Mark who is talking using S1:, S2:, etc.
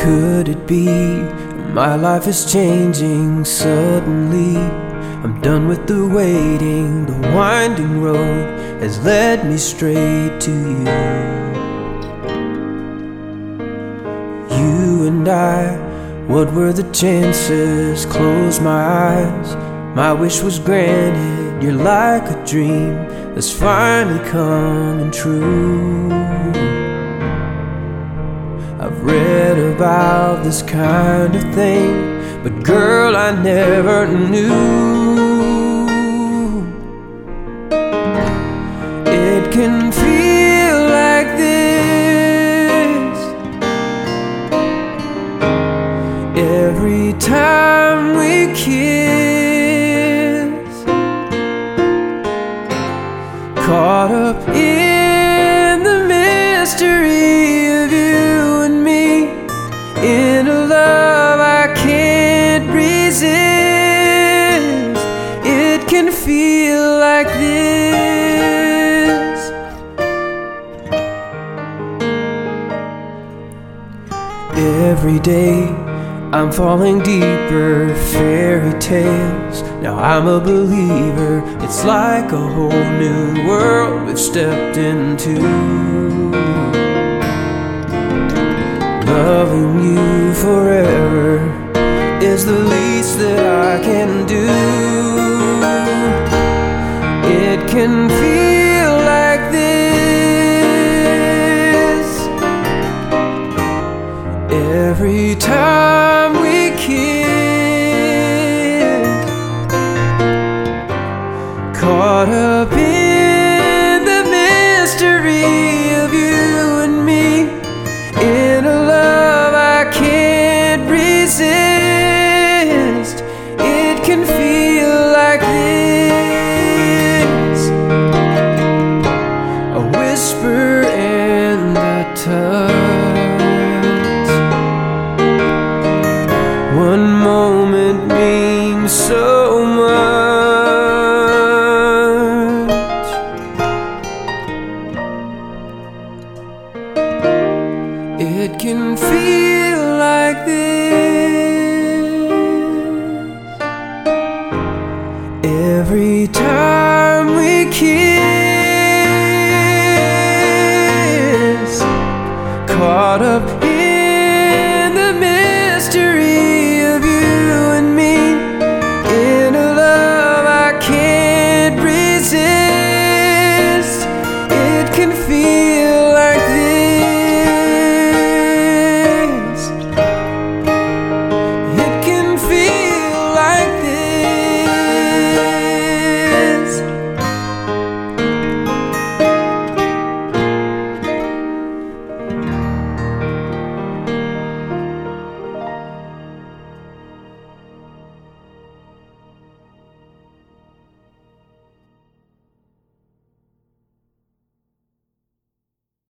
S1: Could it be my life is changing suddenly? I'm done with the waiting. The winding road has led me straight to you. You and I, what were the chances? Close my eyes, my wish was granted. You're like a dream that's finally coming true. I've read about this kind of thing, but girl, I never knew it can feel like this every time we kiss. Caught up in the mystery of you and me, in a love I can't resist. It can feel like this. Every day I'm falling deeper, fairy tales. Now I'm a believer. It's like a whole new world we've stepped into. Loving you forever is the least that I can do. It can feel like this every time we kiss. Caught up in the mystery of you and me, in a love I can't resist. It can feel like this, a whisper and a touch. One moment means so much. It can feel like this.